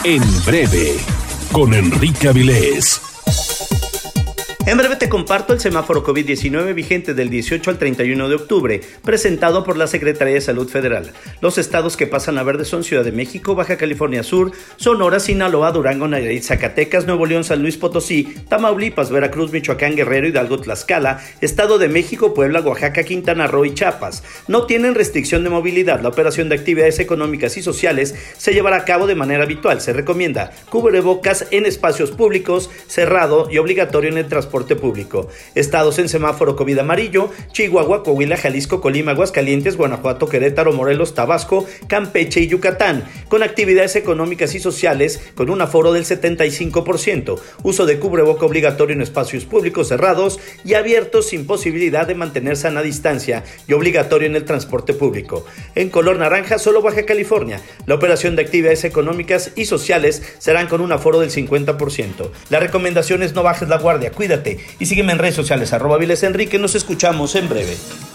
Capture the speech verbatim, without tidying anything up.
En breve, con Enrique Avilés. En breve te comparto el semáforo COVID diecinueve vigente del dieciocho al treinta y uno de octubre, presentado por la Secretaría de Salud Federal. Los estados que pasan a verde son Ciudad de México, Baja California Sur, Sonora, Sinaloa, Durango, Nayarit, Zacatecas, Nuevo León, San Luis Potosí, Tamaulipas, Veracruz, Michoacán, Guerrero, Hidalgo, Tlaxcala, Estado de México, Puebla, Oaxaca, Quintana Roo y Chiapas. No tienen restricción de movilidad. La operación de actividades económicas y sociales se llevará a cabo de manera habitual. Se recomienda cubrebocas en espacios públicos, cerrado y obligatorio en el transporte público. Estados en semáforo COVID amarillo: Chihuahua, Coahuila, Jalisco, Colima, Aguascalientes, Guanajuato, Querétaro, Morelos, Tabasco, Campeche y Yucatán, con actividades económicas y sociales con un aforo del setenta y cinco por ciento, uso de cubreboca obligatorio en espacios públicos cerrados y abiertos sin posibilidad de mantener sana distancia y obligatorio en el transporte público. En color naranja, solo Baja California. La operación de actividades económicas y sociales serán con un aforo del cincuenta por ciento. La recomendación es no bajes la guardia, cuídate y sígueme en redes sociales, arroba Avilés Enrique. Nos escuchamos en breve.